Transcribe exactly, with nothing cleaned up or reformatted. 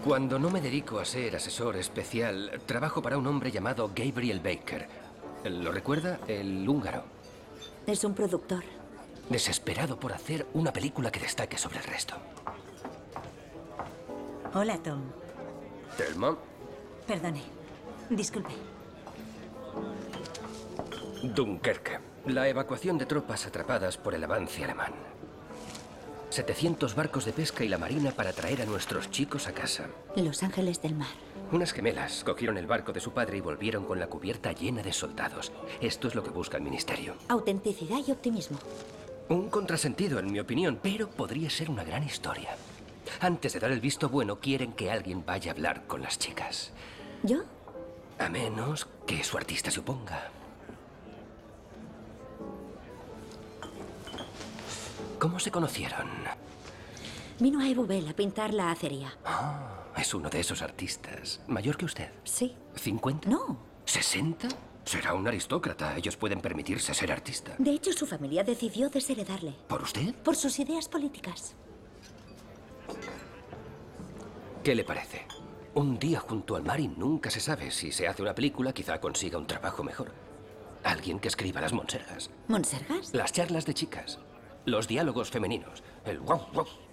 Cuando no me dedico a ser asesor especial, trabajo para un hombre llamado Gabriel Baker. ¿Lo recuerda? El húngaro. Es un productor. Desesperado por hacer una película que destaque sobre el resto. Hola, Tom. Thelma. Perdone. Disculpe. Dunkerque. La evacuación de tropas atrapadas por el avance alemán. setecientos barcos de pesca y la marina para traer a nuestros chicos a casa. Los Ángeles del Mar. Unas gemelas cogieron el barco de su padre y volvieron con la cubierta llena de soldados. Esto es lo que busca el ministerio. Autenticidad y optimismo. Un contrasentido, en mi opinión, pero podría ser una gran historia. Antes de dar el visto bueno, quieren que alguien vaya a hablar con las chicas. ¿Yo? A menos que su artista se oponga. ¿Cómo se conocieron? Vino a Ebubel a pintar la acería. Ah, es uno de esos artistas. ¿Mayor que usted? Sí. ¿cincuenta? No. ¿sesenta? Será un aristócrata. Ellos pueden permitirse ser artista. De hecho, su familia decidió desheredarle. ¿Por usted? Por sus ideas políticas. ¿Qué le parece? Un día junto al mar y nunca se sabe. Si se hace una película, quizá consiga un trabajo mejor. Alguien que escriba las monsergas. ¿Monsergas? Las charlas de chicas. Los diálogos femeninos. El guau, guau.